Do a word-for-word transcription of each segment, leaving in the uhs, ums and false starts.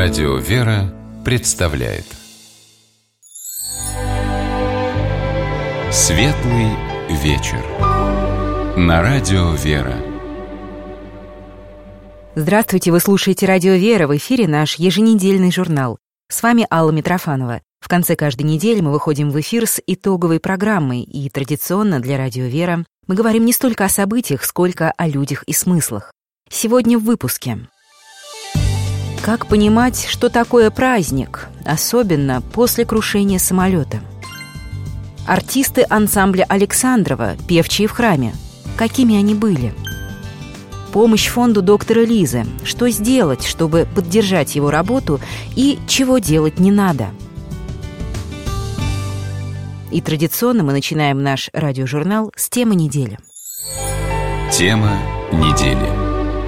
Радио «Вера» представляет Светлый вечер на Радио «Вера». Здравствуйте, вы слушаете Радио «Вера», в эфире наш еженедельный журнал. С вами Алла Митрофанова. В конце каждой недели мы выходим в эфир с итоговой программой, и традиционно для Радио «Вера» мы говорим не столько о событиях, сколько о людях и смыслах. Сегодня в выпуске. Как понимать, что такое праздник, особенно после крушения самолета? Артисты ансамбля Александрова, певчие в храме. Какими они были? Помощь фонду доктора Лизы. Что сделать, чтобы поддержать его работу, и чего делать не надо? И традиционно мы начинаем наш радиожурнал с темы недели. Тема недели.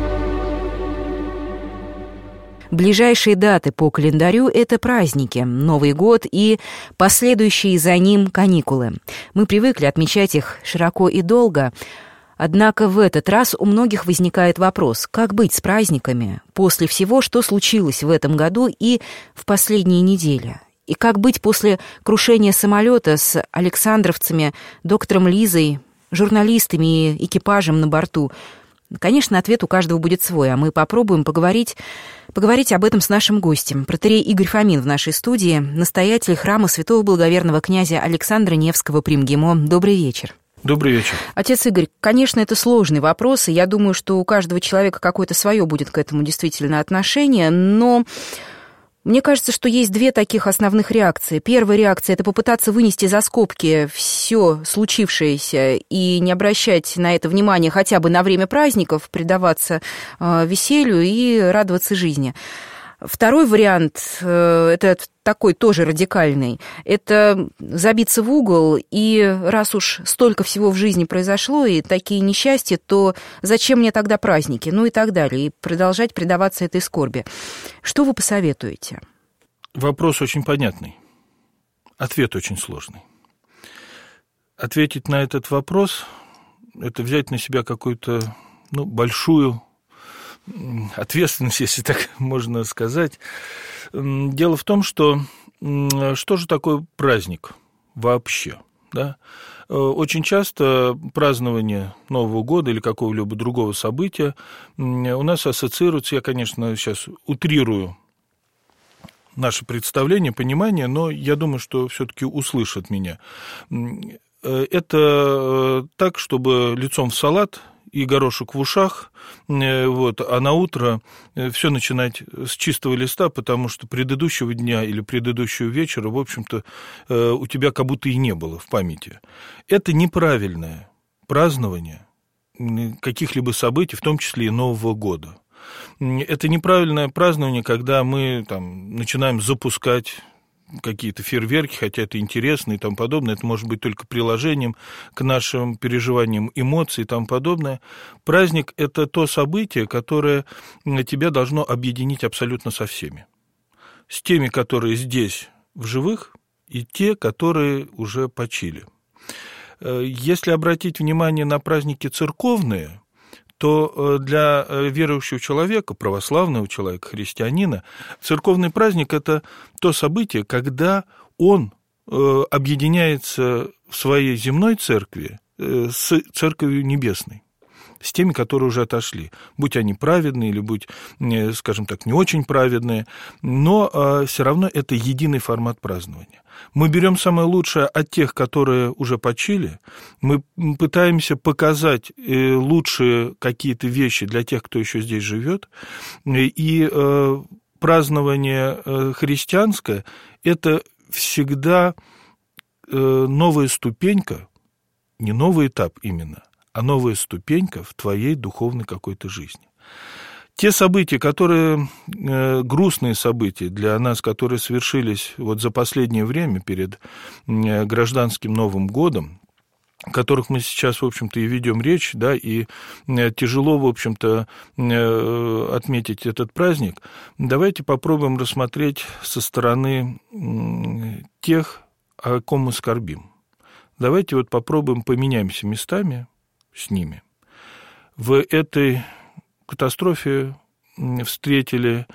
Ближайшие даты по календарю – это праздники, Новый год и последующие за ним каникулы. Мы привыкли отмечать их широко и долго, однако в этот раз у многих возникает вопрос, как быть с праздниками после всего, что случилось в этом году и в последние недели? И как быть после крушения самолета с александровцами, доктором Лизой, журналистами и экипажем на борту? Конечно, ответ у каждого будет свой, а мы попробуем поговорить, поговорить об этом с нашим гостем. Протоиерей Игорь Фомин в нашей студии, настоятель храма святого благоверного князя Александра Невского при МГИМО. Добрый вечер. Добрый вечер. Отец Игорь, конечно, это сложный вопрос, и я думаю, что у каждого человека какое-то свое будет к этому действительно отношение, но мне кажется, что есть две таких основных реакции. Первая реакция – это попытаться вынести за скобки все случившееся и не обращать на это внимания хотя бы на время праздников, предаваться э, веселью и радоваться жизни. Второй вариант, э, это такой тоже радикальный, это забиться в угол, и раз уж столько всего в жизни произошло, и такие несчастья, то зачем мне тогда праздники, ну и так далее, и продолжать предаваться этой скорби. Что вы посоветуете? Вопрос очень понятный, ответ очень сложный. Ответить на этот вопрос – это взять на себя какую-то ну, большую ответственность, если так можно сказать. Дело в том, что что же такое праздник вообще? Да? Очень часто празднование Нового года или какого-либо другого события у нас ассоциируется, я, конечно, сейчас утрирую наше представление, понимание, но я думаю, что все-таки услышат меня. Это так, чтобы лицом в салат и горошек в ушах, вот, а на утро все начинать с чистого листа, потому что предыдущего дня или предыдущего вечера, в общем-то, у тебя как будто и не было в памяти. Это неправильное празднование каких-либо событий, в том числе и Нового года. Это неправильное празднование, когда мы там начинаем запускать какие-то фейерверки, хотя это интересно и тому подобное, это может быть только приложением к нашим переживаниям, эмоций и тому подобное. Праздник – это то событие, которое тебя должно объединить абсолютно со всеми. С теми, которые здесь в живых, и те, которые уже почили. Если обратить внимание на праздники церковные, то для верующего человека, православного человека, христианина, церковный праздник – это то событие, когда он объединяется в своей земной церкви с церковью небесной, с теми, которые уже отошли, будь они праведные или будь, скажем так, не очень праведные, но все равно это единый формат празднования. Мы берем самое лучшее от тех, которые уже почили, мы пытаемся показать лучшие какие-то вещи для тех, кто еще здесь живет, и празднование христианское – это всегда новая ступенька, не новый этап именно, а новая ступенька в твоей духовной какой-то жизни. Те события, которые, э, грустные события для нас, которые совершились вот за последнее время перед э, гражданским Новым годом, о которых мы сейчас, в общем-то, и ведем речь, да, и э, тяжело, в общем-то, э, отметить этот праздник, давайте попробуем рассмотреть со стороны э, тех, о ком мы скорбим. Давайте вот попробуем поменяемся местами с ними. В этой катастрофе встретили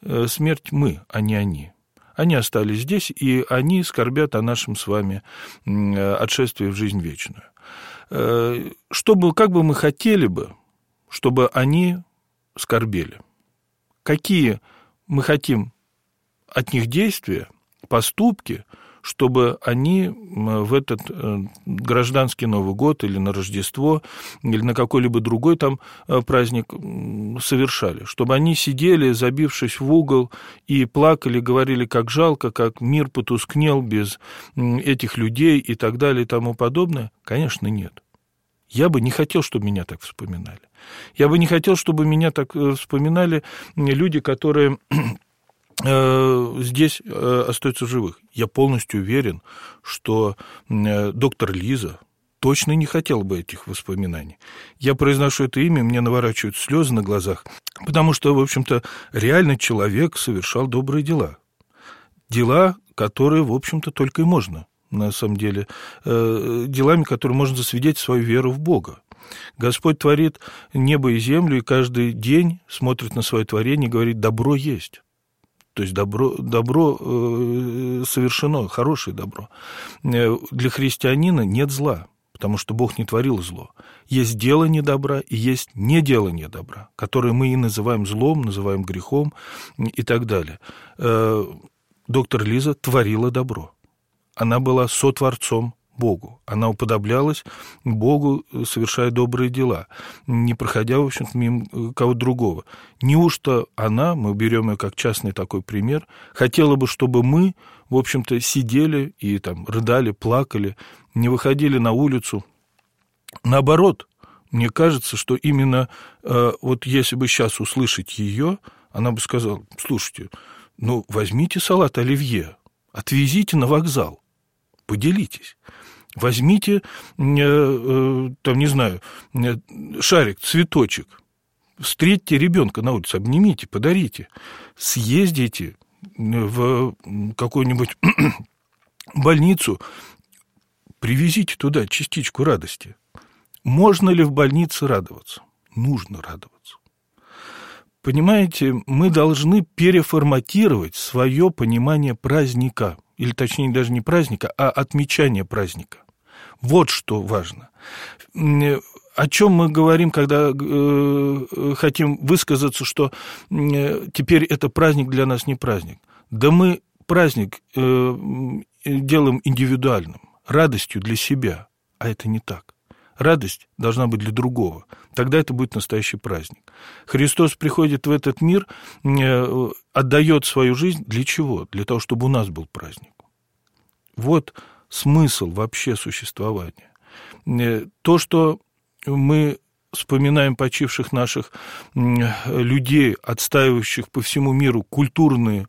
смерть мы, а не они. Они остались здесь, и они скорбят о нашем с вами отшествии в жизнь вечную. Чтобы, как бы мы хотели бы, чтобы они скорбели. Какие мы хотим от них действия, поступки, чтобы они в этот гражданский Новый год или на Рождество, или на какой-либо другой там праздник совершали. Чтобы они сидели, забившись в угол, и плакали, говорили, как жалко, как мир потускнел без этих людей и так далее и тому подобное. Конечно, нет. Я бы не хотел, чтобы меня так вспоминали. Я бы не хотел, чтобы меня так вспоминали люди, которые здесь остаются в живых. Я полностью уверен, что доктор Лиза точно не хотела бы этих воспоминаний. Я произношу это имя, мне наворачивают слезы на глазах, потому что, в общем-то, реально человек совершал добрые дела. Дела, которые, в общем-то, только и можно, на самом деле, делами, которые можно засвидеть свою веру в Бога. Господь творит небо и землю, и каждый день смотрит на свое творение и говорит: добро есть. То есть добро, добро э, совершено, хорошее добро. Для христианина нет зла, потому что Бог не творил зло. Есть делание добра и есть неделание добра, которое мы и называем злом, называем грехом и так далее. Э, доктор Лиза творила добро. Она была сотворцом Богу. Она уподоблялась Богу, совершая добрые дела, не проходя, в общем-то, мимо кого-то другого. Неужто она, мы берем ее как частный такой пример, хотела бы, чтобы мы, в общем-то, сидели и там рыдали, плакали, не выходили на улицу? Наоборот, мне кажется, что именно э, вот если бы сейчас услышать ее, она бы сказала: слушайте, ну, возьмите салат оливье, отвезите на вокзал, поделитесь. Возьмите, там, не знаю, шарик, цветочек, встретьте ребенка на улице, обнимите, подарите, съездите в какую-нибудь больницу, привезите туда частичку радости. Можно ли в больнице радоваться? Нужно радоваться. Понимаете, мы должны переформатировать свое понимание праздника, или точнее даже не праздника, а отмечания праздника. Вот что важно. О чем мы говорим, когда э, хотим высказаться, что э, теперь это праздник для нас не праздник? Да мы праздник э, делаем индивидуальным, радостью для себя, а это не так. Радость должна быть для другого. Тогда это будет настоящий праздник. Христос приходит в этот мир, э, отдает свою жизнь для чего? Для того, чтобы у нас был праздник. Вот смысл вообще существования. То, что мы вспоминаем почивших наших людей, отстаивающих по всему миру культурный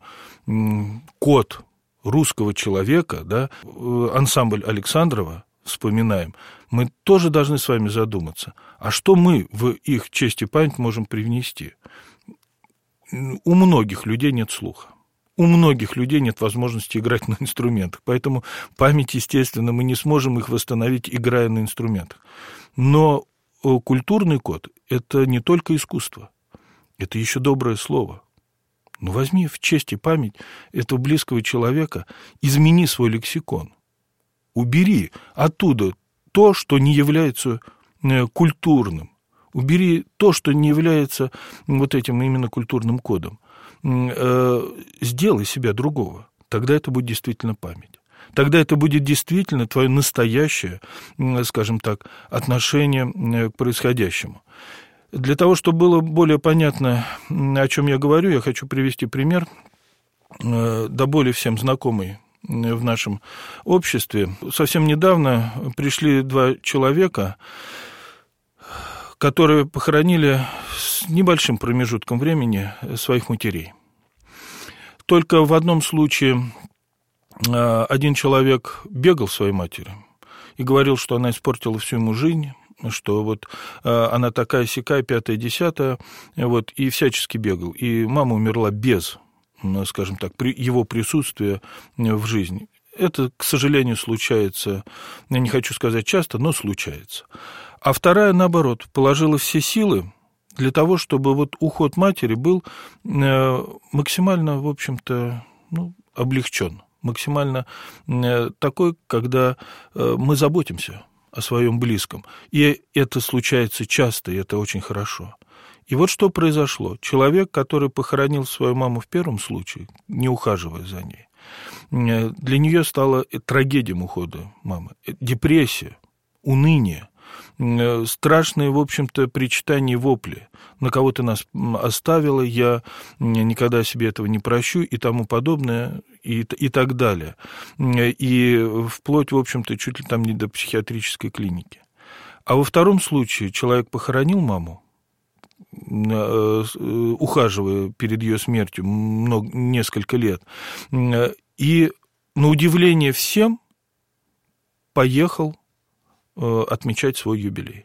код русского человека, да, ансамбль Александрова, вспоминаем, мы тоже должны с вами задуматься, а что мы в их честь и память можем привнести? У многих людей нет слуха. У многих людей нет возможности играть на инструментах, поэтому память, естественно, мы не сможем их восстановить, играя на инструментах. Но культурный код – это не только искусство, это еще доброе слово. Ну, возьми в честь и память этого близкого человека, измени свой лексикон, убери оттуда то, что не является культурным, убери то, что не является вот этим именно культурным кодом. Сделай себя другого, тогда это будет действительно память. Тогда это будет действительно твое настоящее, скажем так, отношение к происходящему. Для того, чтобы было более понятно, о чем я говорю, я хочу привести пример, до боли всем знакомый в нашем обществе. Совсем недавно пришли два человека, которые похоронили с небольшим промежутком времени своих матерей. Только в одном случае один человек бегал своей матери и говорил, что она испортила всю ему жизнь, что вот она такая-сякая, пятая-десятая, вот, и всячески бегал. И мама умерла без, скажем так, его присутствия в жизни. Это, к сожалению, случается, я не хочу сказать часто, но случается. А вторая, наоборот, положила все силы для того, чтобы вот уход матери был максимально, в общем-то, ну, облегчен, максимально такой, когда мы заботимся о своем близком. И это случается часто, и это очень хорошо. И вот что произошло. Человек, который похоронил свою маму в первом случае, не ухаживая за ней, для нее стала трагедией ухода мамы. Депрессия, уныние, страшные, в общем-то, причитания и вопли. На кого ты нас оставила, я никогда себе этого не прощу и тому подобное, и, и так далее. И вплоть, в общем-то, чуть ли там не до психиатрической клиники. А во втором случае человек похоронил маму, ухаживая перед ее смертью много, несколько лет, и, на удивление всем, поехал отмечать свой юбилей.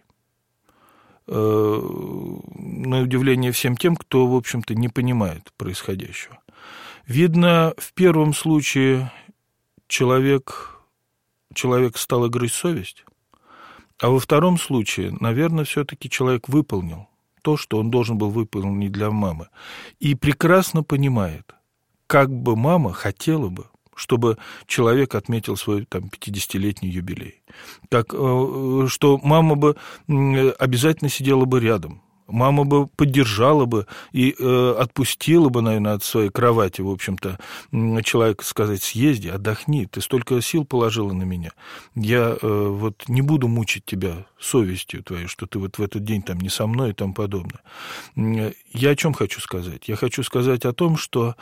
На удивление всем тем, кто, в общем-то, не понимает происходящего. Видно, в первом случае человек, человек стал грызть совесть, а во втором случае, наверное, все-таки человек выполнил то, что он должен был выполнить для мамы. И прекрасно понимает, как бы мама хотела бы, чтобы человек отметил свой там, пятидесятилетний юбилей. Так, что мама бы обязательно сидела бы рядом. Мама бы поддержала бы и э, отпустила бы, наверное, от своей кровати, в общем-то, человека сказать: съезди, отдохни, ты столько сил положила на меня. Я э, вот не буду мучить тебя совестью твоей, что ты вот в этот день там не со мной и тому подобное. Я о чем хочу сказать? Я хочу сказать о том, что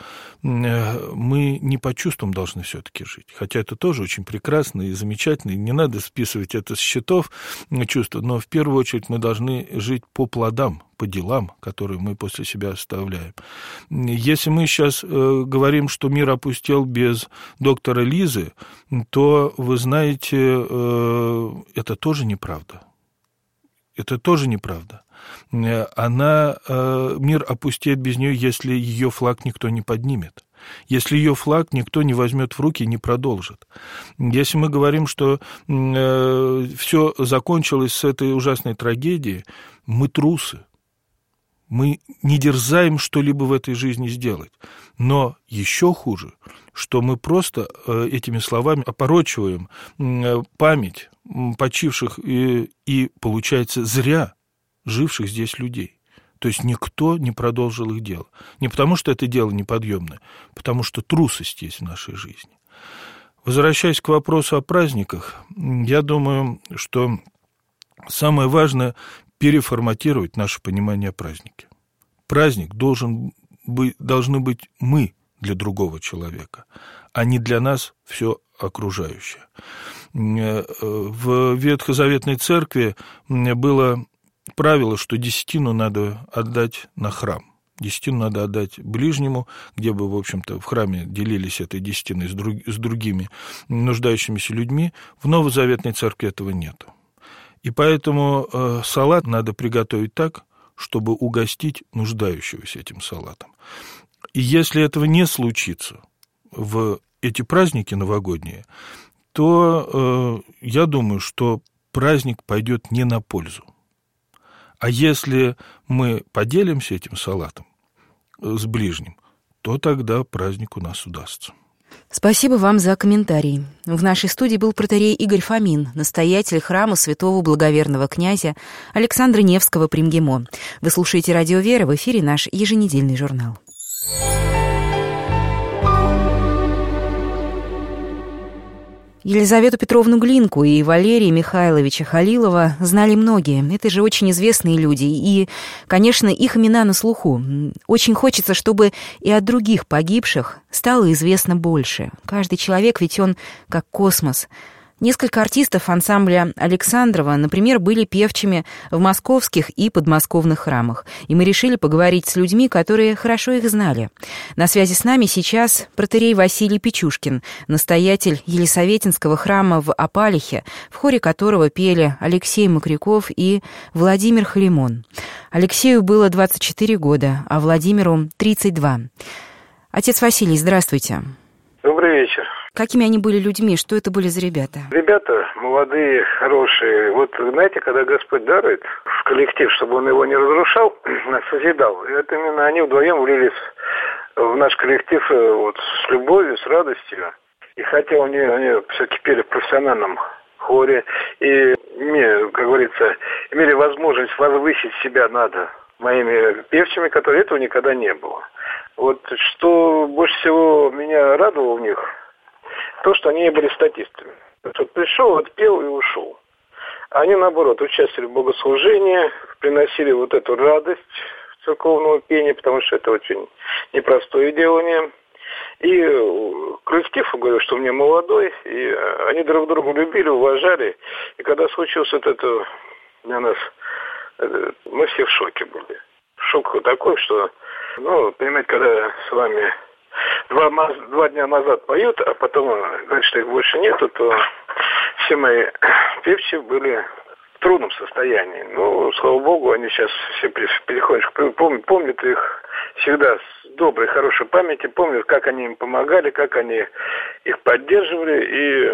мы не по чувствам должны все-таки жить. Хотя это тоже очень прекрасно и замечательно, и не надо списывать это с счетов чувства, но в первую очередь мы должны жить по плодам, по делам, которые мы после себя оставляем. Если мы сейчас э, говорим, что мир опустел без доктора Лизы, то, вы знаете, э, это тоже неправда. Это тоже неправда. Она, э, мир опустеет без нее, если ее флаг никто не поднимет. Если ее флаг никто не возьмет в руки и не продолжит. Если мы говорим, что э, все закончилось с этой ужасной трагедией, мы трусы. Мы не дерзаем что-либо в этой жизни сделать. Но еще хуже, что мы просто э, этими словами опорочиваем э, память почивших и, и, получается, зря живших здесь людей. То есть никто не продолжил их дело. Не потому, что это дело неподъемное, а потому что трусость есть в нашей жизни. Возвращаясь к вопросу о праздниках, я думаю, что самое важное – переформатировать наше понимание о празднике. Праздник должен быть, должны быть мы для другого человека, а не для нас все окружающее. В Ветхозаветной церкви было правило, что десятину надо отдать на храм. Десятину надо отдать ближнему, где бы, в общем-то, в храме делились этой десятиной с, друг, с другими нуждающимися людьми. В Новозаветной церкви этого нету. И поэтому э, салат надо приготовить так, чтобы угостить нуждающегося этим салатом. И если этого не случится в эти праздники новогодние, то э, я думаю, что праздник пойдет не на пользу. А если мы поделимся этим салатом с ближним, то тогда праздник у нас удастся. Спасибо вам за комментарий. В нашей студии был протоиерей Игорь Фомин, настоятель храма святого благоверного князя Александра Невского при МГИМО. Вы слушаете «Радио Вера», в эфире наш еженедельный журнал. Елизавету Петровну Глинку и Валерия Михайловича Халилова знали многие. Это же очень известные люди, и, конечно, их имена на слуху. Очень хочется, чтобы и от других погибших стало известно больше. Каждый человек, ведь он как космос. Несколько артистов ансамбля Александрова, например, были певчими в московских и подмосковных храмах. И мы решили поговорить с людьми, которые хорошо их знали. На связи с нами сейчас протоиерей Василий Печушкин, настоятель Елисаветинского храма в Апалихе, в хоре которого пели Алексей Мокряков и Владимир Халимон. Алексею было двадцать четыре года, а Владимиру тридцать два. Отец Василий, здравствуйте. Добрый вечер. какими они были людьми? Что это были за ребята? Ребята молодые, хорошие. Вот, знаете, когда Господь дарует в коллектив, чтобы он его не разрушал, а созидал, это именно они вдвоем влились в наш коллектив вот, с любовью, с радостью. И хотя они, они все-таки пели в профессиональном хоре и, как говорится, имели возможность возвысить себя над моими певчими, которые этого никогда не было. Вот что больше всего меня радовало в них, то, что они не были статистами. Вот пришел, отпел и ушел. Они, наоборот, участвовали в богослужении, приносили вот эту радость церковного пения, потому что это очень непростое делание. И коллектив, говорю, что у меня молодой, и они друг друга любили, уважали. И когда случилось вот это для нас, мы все в шоке были. Шок такой, что, ну, понимаете, когда с вами два, два дня назад поют, а потом говорят, что их больше нету, то все мои певчие были в трудном состоянии. Ну, слава богу, они сейчас все переходят, помнят, помнят их всегда с доброй, хорошей памяти, помнят, как они им помогали, как они их поддерживали.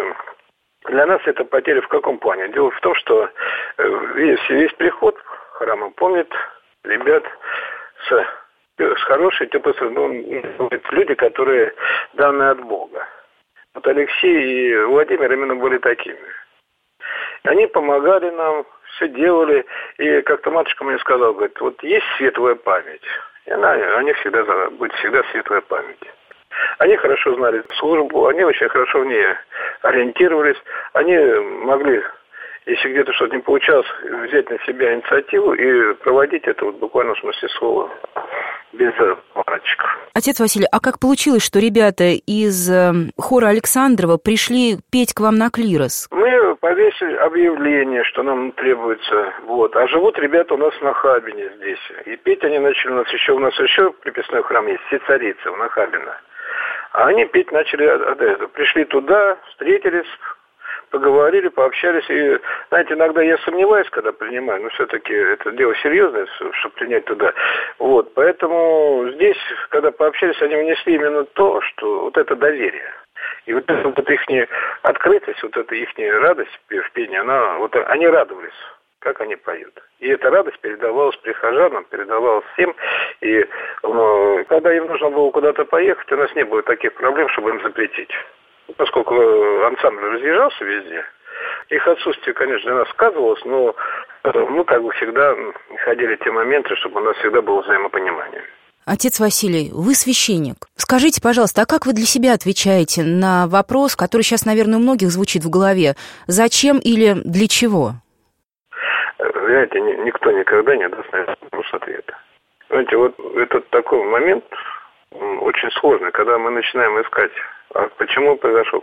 И для нас это потеря в каком плане? Дело в том, что весь, весь приход храма помнит ребят с, с хорошей, теплой, ну, люди, которые даны от Бога. Вот Алексей и Владимир именно были такими. Они помогали нам, все делали. И как-то матушка мне сказала, говорит, вот есть светлая память. И она, они всегда, будет всегда светлая память. Они хорошо знали службу, они очень хорошо в ней ориентировались. Они могли, если где-то что-то не получалось, взять на себя инициативу и проводить это вот буквально в смысле слова, без мальчиков. Отец Василий, а как получилось, что ребята из хора Александрова пришли петь к вам на клирос? Мы повесили объявление, что нам требуется, вот. А живут ребята у нас в Нахабине здесь. И петь они начали у нас еще, у нас еще приписной храм есть, Сицарица в Нахабино. А они петь начали от этого. Пришли туда, встретились, поговорили, пообщались. И, знаете, иногда я сомневаюсь, когда принимаю, но все-таки это дело серьезное, чтобы принять туда. Вот, поэтому здесь, когда пообщались, они внесли именно то, что вот это доверие. И вот эта вот их открытость, вот эта их радость в пении, она, вот они радовались, как они поют. И эта радость передавалась прихожанам, передавалась всем. И ну, когда им нужно было куда-то поехать, у нас не было таких проблем, чтобы им запретить. Поскольку ансамбль разъезжался везде, их отсутствие, конечно, для нас сказывалось, но мы, как бы, всегда находили те моменты, чтобы у нас всегда было взаимопонимание. Отец Василий, вы священник. Скажите, пожалуйста, а как вы для себя отвечаете на вопрос, который сейчас, наверное, у многих звучит в голове? Зачем или для чего? Знаете, никто никогда не даст на этот вопрос ответа. Знаете, вот этот такой момент очень сложный, когда мы начинаем искать, а почему произошел.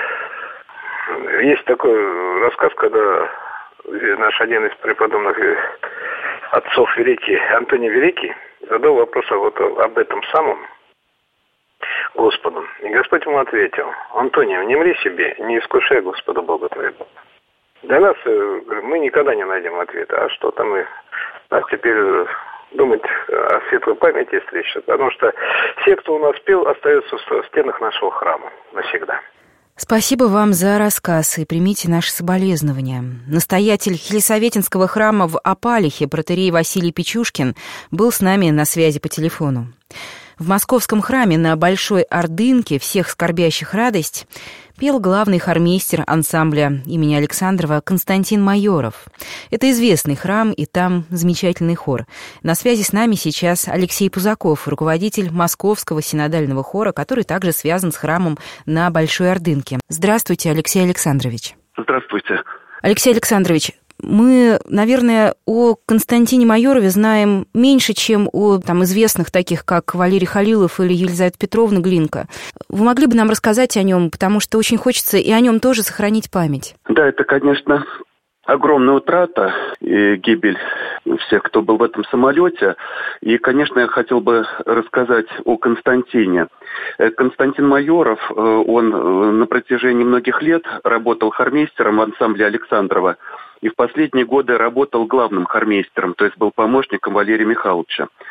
Есть такой рассказ, когда наш один из преподобных отцов великий, Антоний Великий, задал вопрос вот об этом самом Господу. И Господь ему ответил: Антоний, внемли себе, не искушай Господа Бога твоего. Для нас мы никогда не найдем ответа. А что там мы а теперь думать о светлой памяти и встрече? Потому что все, кто у нас пел, остаются в стенах нашего храма навсегда. Спасибо вам за рассказ и примите наши соболезнования. Настоятель Елисаветинского храма в Апалихе, протоиерей Василий Печушкин, был с нами на связи по телефону. В московском храме на Большой Ордынке «Всех скорбящих радость» пел главный хормейстер ансамбля имени Александрова Константин Майоров. Это известный храм, и там замечательный хор. На связи с нами сейчас Алексей Пузаков, руководитель Московского синодального хора, который также связан с храмом на Большой Ордынке. Здравствуйте, Алексей Александрович. Здравствуйте. Алексей Александрович, мы, наверное, о Константине Майорове знаем меньше, чем о там, известных таких, как Валерий Халилов или Елизавета Петровна Глинка. Вы могли бы нам рассказать о нем, потому что очень хочется и о нем тоже сохранить память. Да, это, конечно, огромная утрата и гибель всех, кто был в этом самолете. И, конечно, я хотел бы рассказать о Константине. Константин Майоров, он на протяжении многих лет работал хормейстером в ансамбле Александрова. И в последние годы работал главным хормейстером, то есть был помощником Валерия Михайловича.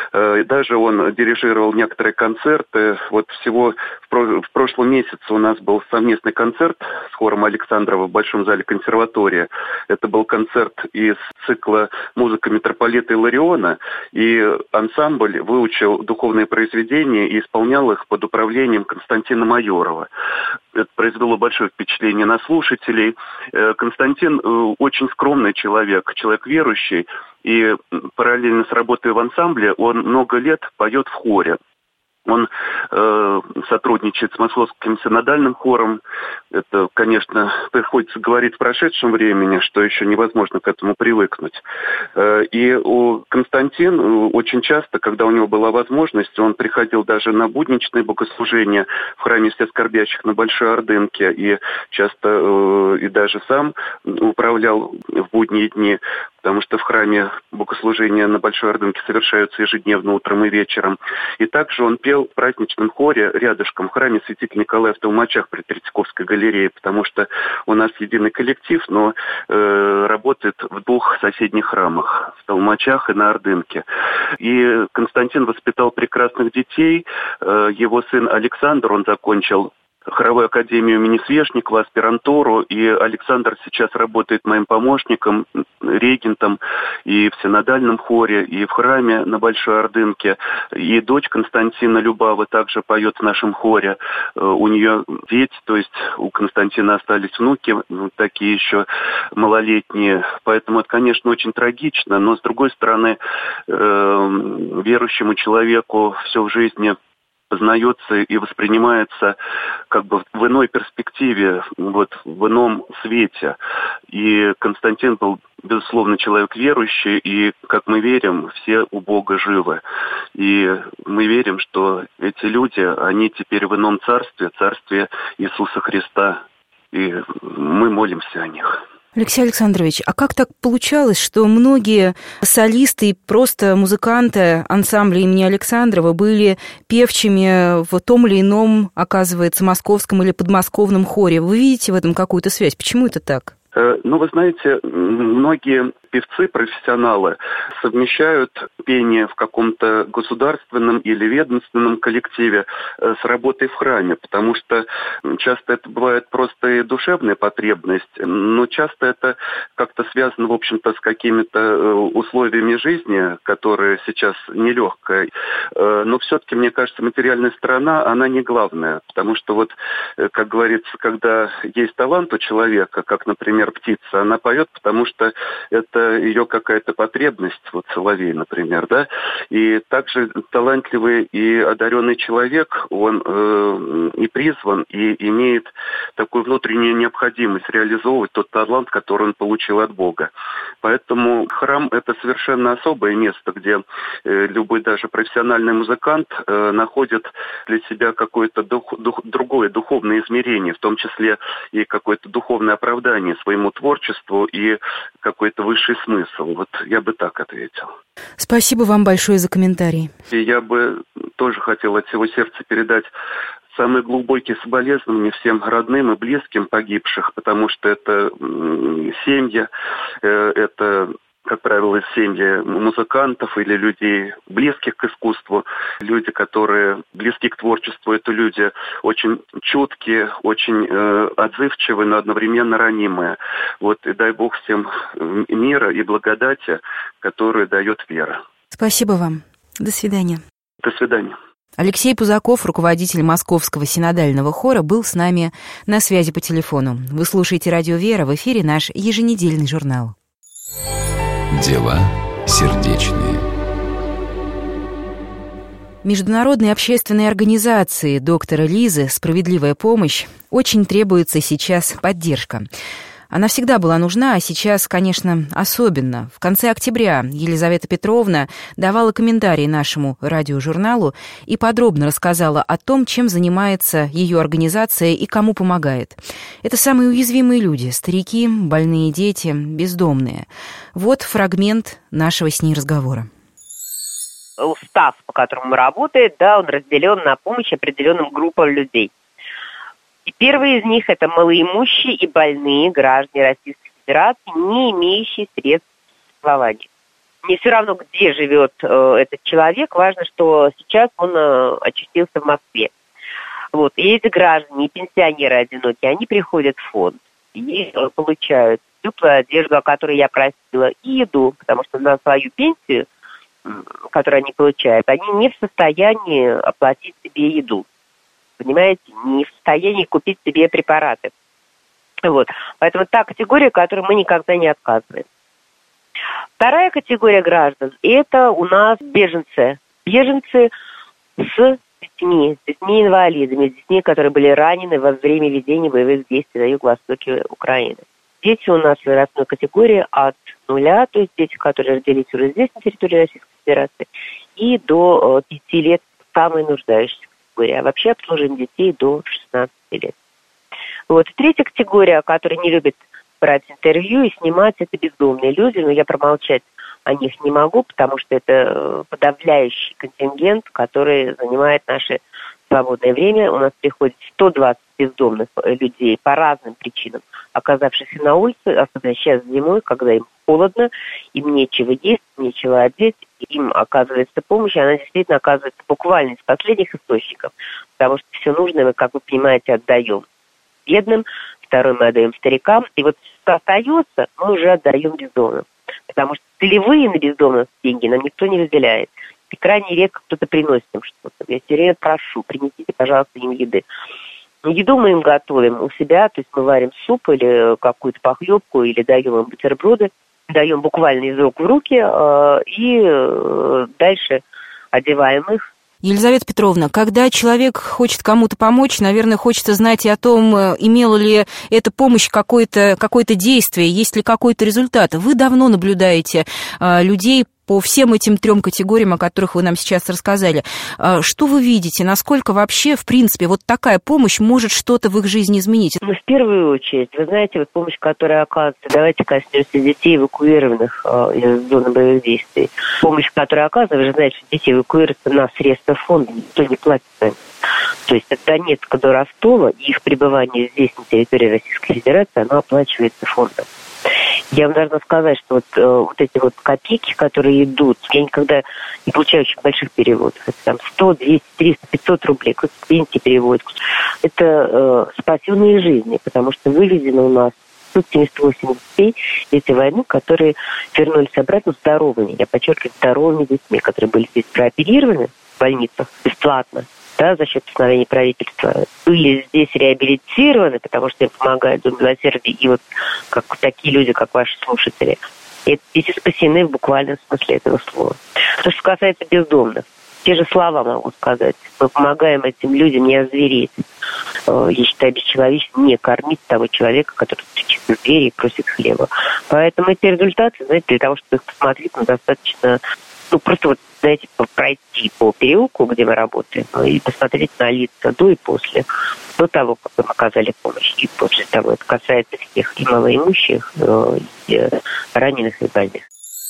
Даже он дирижировал некоторые концерты. Вот всего в прошлом месяце у нас был совместный концерт с хором Александрова в Большом зале консерватории. Это был концерт из цикла «Музыка митрополита Иллариона», и ансамбль выучил духовные произведения и исполнял их под управлением Константина Майорова. Это произвело большое впечатление на слушателей. Константин очень скромный человек, человек верующий, и параллельно с работой в ансамбле он много лет поет в хоре. Он э, сотрудничает с Московским синодальным хором. Это, конечно, приходится говорить в прошедшем времени, что еще невозможно к этому привыкнуть. Э, и у Константин очень часто, когда у него была возможность, он приходил даже на будничные богослужения в храме Всех Скорбящих на Большой Ордынке, и часто э, и даже сам управлял в будние дни, потому что в храме богослужения на Большой Ордынке совершаются ежедневно утром и вечером. И также он пел в праздничном хоре рядышком в храме святителя Николая в Толмачах при Третьяковской галерее, потому что у нас единый коллектив, но э, работает в двух соседних храмах, в Толмачах и на Ордынке. И Константин воспитал прекрасных детей. Э, его сын Александр, он закончил хоровую академию имени Свешникова, аспирантуру, и Александр сейчас работает моим помощником, регентом и в синодальном хоре, и в храме на Большой Ордынке. И дочь Константина Любава также поет в нашем хоре. У нее дети, то есть у Константина остались внуки, такие еще малолетние. Поэтому это, конечно, очень трагично, но, с другой стороны, верующему человеку все в жизни познается и воспринимается как бы в иной перспективе, вот в ином свете. И Константин был, безусловно, человек верующий, и, как мы верим, все у Бога живы. И мы верим, что эти люди, они теперь в ином царстве, царстве Иисуса Христа, и мы молимся о них. Алексей Александрович, а как так получалось, что многие солисты и просто музыканты ансамбля имени Александрова были певчими в том или ином, оказывается, московском или подмосковном хоре? Вы видите в этом какую-то связь? Почему это так? Ну, вы знаете, многие певцы, профессионалы совмещают пение в каком-то государственном или ведомственном коллективе с работой в храме, потому что часто это бывает просто и душевная потребность, но часто это как-то связано, в общем-то, с какими-то условиями жизни, которые сейчас нелегкая. Но все-таки, мне кажется, материальная сторона, она не главная, потому что вот, как говорится, когда есть талант у человека, как, например, птица, она поет, потому что это ее какая-то потребность, вот соловей, например, да, и также талантливый и одаренный человек, он э, и призван, и имеет такую внутреннюю необходимость реализовывать тот талант, который он получил от Бога. Поэтому храм – это совершенно особое место, где э, любой даже профессиональный музыкант э, находит для себя какое-то дух, дух, другое духовное измерение, в том числе и какое-то духовное оправдание своему творчеству и какой-то высший смысл. Вот я бы так ответил. Спасибо вам большое за комментарий. И я бы тоже хотел от всего сердца передать самые глубокие соболезнования всем родным и близким погибших, потому что это семьи, это, как правило, семьи музыкантов или людей, близких к искусству. Люди, которые близки к творчеству, это люди очень чуткие, очень э, отзывчивые, но одновременно ранимые. Вот, и дай Бог всем мира и благодати, которые дает вера. Спасибо вам. До свидания. До свидания. Алексей Пузаков, руководитель Московского синодального хора, был с нами на связи по телефону. Вы слушаете «Радио Вера», в эфире наш еженедельный журнал. Дела сердечные. Международной общественной организации доктора Лизы «Справедливая помощь» очень требуется сейчас поддержка. Она всегда была нужна, а сейчас, конечно, особенно. В конце октября Елизавета Петровна давала комментарий нашему радиожурналу и подробно рассказала о том, чем занимается ее организация и кому помогает. Это самые уязвимые люди – старики, больные дети, бездомные. Вот фрагмент нашего с ней разговора. Устав, по которому работает, да, он разделен на помощь определенным группам людей. И первые из них – это малоимущие и больные граждане Российской Федерации, не имеющие средств к существованию. Мне все равно, где живет э, этот человек, важно, что сейчас он э, очутился в Москве. Вот. И эти граждане, и пенсионеры одинокие, они приходят в фонд и э, получают теплую одежду, о которой я просила, и еду, потому что на свою пенсию, которую они получают, они не в состоянии оплатить себе еду. Понимаете? Не в состоянии купить себе препараты. Вот. Поэтому та категория, которой мы никогда не отказываем. Вторая категория граждан – это у нас беженцы. Беженцы с детьми, с детьми-инвалидами, с детьми, которые были ранены во время ведения боевых действий на юго-востоке Украины. Дети у нас в возрастной категории от нуля, то есть дети, которые родились уже здесь, на территории Российской Федерации, и до пяти лет самые нуждающиеся категории. А вообще обслуживаем детей до шестнадцати лет. Вот. И третья категория, которая не любит брать интервью и снимать, это бездомные люди, но я промолчать о них не могу, потому что это подавляющий контингент, который занимает наше свободное время. У нас приходит сто двадцать бездомных людей по разным причинам, оказавшихся на улице, особенно сейчас зимой, когда им холодно, им нечего есть, нечего одеть, им оказывается помощь, и она действительно оказывается буквально из последних источников, потому что все нужное мы, как вы понимаете, отдаем бедным, второй мы отдаем старикам, и вот что остается, мы уже отдаем бездомным, потому что целевые на бездомных деньги нам никто не выделяет. И крайне редко кто-то приносит им что-то. Я все время прошу, принесите, пожалуйста, им еды. Еду мы им готовим у себя, то есть мы варим суп или какую-то похлебку, или даем им бутерброды, даем буквально из рук в руки, э, и э, дальше одеваем их. Елизавета Петровна, когда человек хочет кому-то помочь, наверное, хочется знать и о том, имела ли эта помощь какое-то, какое-то действие, есть ли какой-то результат. Вы давно наблюдаете э, людей по всем этим трем категориям, о которых вы нам сейчас рассказали. Что вы видите? Насколько вообще, в принципе, вот такая помощь может что-то в их жизни изменить? Ну, в первую очередь, вы знаете, вот помощь, которая оказывается, давайте коснемся детей, эвакуированных э, из зоны боевых действий. Помощь, которая оказывается, вы же знаете, что дети эвакуируются на средства фонда, никто не платит за это. То есть от Донецка до Ростова их пребывание здесь, на территории Российской Федерации, оно оплачивается фондом. Я вам должна сказать, что вот, э, вот эти вот копейки, которые идут, я никогда не получаю очень больших переводов. Это там сто, двести, триста, пятьсот рублей, кто-то пенсии переводит. Это э, спасенные жизни, потому что вывезено у нас сто семьдесят восемь детей этой войны, которые вернулись обратно здоровыми. Я подчеркиваю, здоровыми детьми, которые были здесь прооперированы в больницах бесплатно. Да, за счет постановления правительства, были здесь реабилитированы, потому что им помогает Дом милосердия, и вот как такие люди, как ваши слушатели. И дети спасены в буквальном смысле этого слова. То, что касается бездомных, те же слова могу сказать. Мы помогаем этим людям не озвереть. Я считаю, бесчеловечно не кормить того человека, который стучит в двери и просит хлеба. Поэтому эти результаты, знаете, для того, чтобы их посмотреть, ну, достаточно... Ну, просто вот, знаете, пройти по переулку, где мы работаем, и посмотреть на лица до и после. До того, как им оказали помощь, и после того. Это касается всех и малоимущих, и раненых, и больных.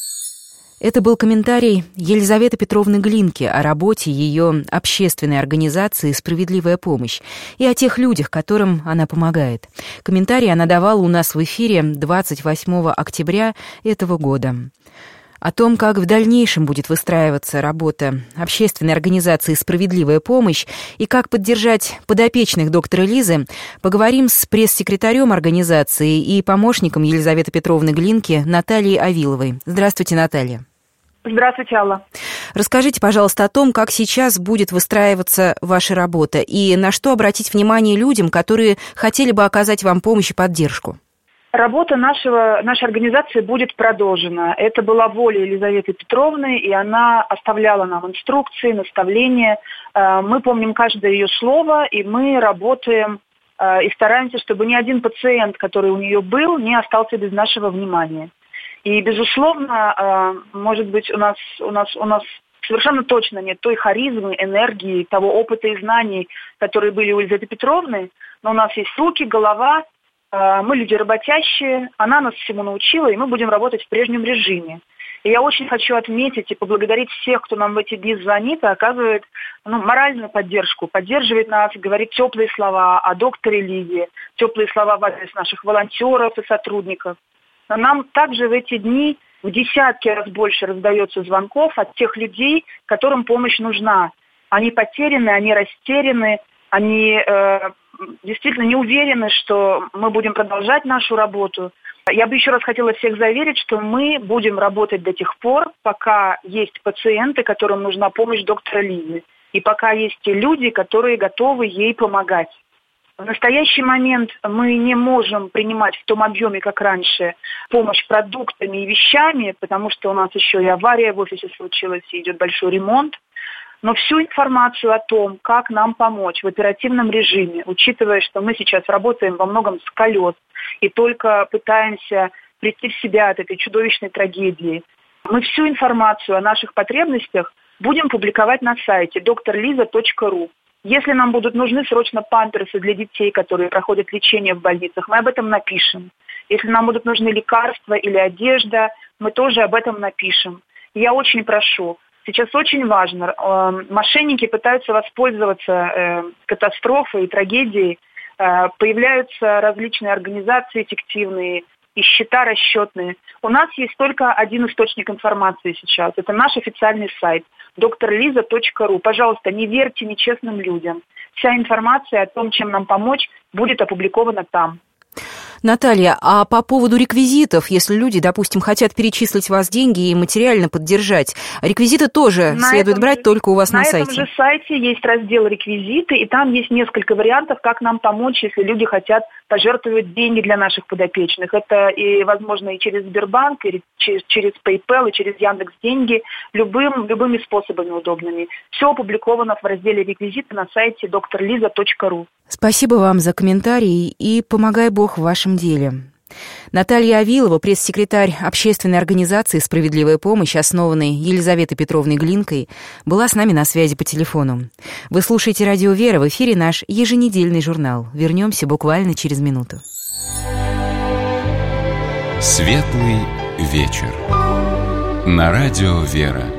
Это был комментарий Елизаветы Петровны Глинки о работе ее общественной организации «Справедливая помощь» и о тех людях, которым она помогает. Комментарий она давала у нас в эфире двадцать восьмого октября этого года. О том, как в дальнейшем будет выстраиваться работа общественной организации «Справедливая помощь» и как поддержать подопечных доктора Лизы, поговорим с пресс-секретарем организации и помощником Елизаветы Петровны Глинки Натальей Авиловой. Здравствуйте, Наталья. Здравствуйте, Алла. Расскажите, пожалуйста, о том, как сейчас будет выстраиваться ваша работа и на что обратить внимание людям, которые хотели бы оказать вам помощь и поддержку. Работа нашего, нашей организации будет продолжена. Это была воля Елизаветы Петровны, и она оставляла нам инструкции, наставления. Мы помним каждое ее слово, и мы работаем и стараемся, чтобы ни один пациент, который у нее был, не остался без нашего внимания. И, безусловно, может быть, у нас, у нас, у нас совершенно точно нет той харизмы, энергии, того опыта и знаний, которые были у Елизаветы Петровны, но у нас есть руки, голова. Мы люди работящие, она нас всему научила, и мы будем работать в прежнем режиме. И я очень хочу отметить и поблагодарить всех, кто нам в эти дни звонит и оказывает ну, моральную поддержку, поддерживает нас, говорит теплые слова о докторе Лизе, теплые слова в адрес наших волонтеров и сотрудников. Но нам также в эти дни в десятки раз больше раздается звонков от тех людей, которым помощь нужна. Они потеряны, они растеряны, они э, действительно не уверены, что мы будем продолжать нашу работу. Я бы еще раз хотела всех заверить, что мы будем работать до тех пор, пока есть пациенты, которым нужна помощь доктора Лизы, и пока есть те люди, которые готовы ей помогать. В настоящий момент мы не можем принимать в том объеме, как раньше, помощь продуктами и вещами, потому что у нас еще и авария в офисе случилась, и идет большой ремонт. Но всю информацию о том, как нам помочь в оперативном режиме, учитывая, что мы сейчас работаем во многом с колес и только пытаемся прийти в себя от этой чудовищной трагедии, мы всю информацию о наших потребностях будем публиковать на сайте доктор лиза точка ру. Если нам будут нужны срочно памперсы для детей, которые проходят лечение в больницах, мы об этом напишем. Если нам будут нужны лекарства или одежда, мы тоже об этом напишем. Я очень прошу, сейчас очень важно, э, мошенники пытаются воспользоваться э, катастрофой и трагедией, э, появляются различные организации фиктивные и счета расчетные. У нас есть только один источник информации сейчас, это наш официальный сайт доктор лиза точка ру. Пожалуйста, не верьте нечестным людям. Вся информация о том, чем нам помочь, будет опубликована там. Наталья, а по поводу реквизитов, если люди, допустим, хотят перечислить вас деньги и материально поддержать, реквизиты тоже на следует брать же, только у вас на, на сайте? На этом же сайте есть раздел «Реквизиты», и там есть несколько вариантов, как нам помочь, если люди хотят пожертвовать деньги для наших подопечных. Это, и, возможно, и через Сбербанк, и через, через PayPal, и через Яндекс.Деньги, любым, любыми способами удобными. Все опубликовано в разделе «Реквизиты» на сайте доктор лиза точка ру. Спасибо вам за комментарии и помогай Бог в вашем деле. Наталья Авилова, пресс-секретарь общественной организации «Справедливая помощь», основанной Елизаветой Петровной Глинкой, была с нами на связи по телефону. Вы слушаете «Радио Вера», в эфире наш еженедельный журнал. Вернемся буквально через минуту. Светлый вечер. На радио «Вера».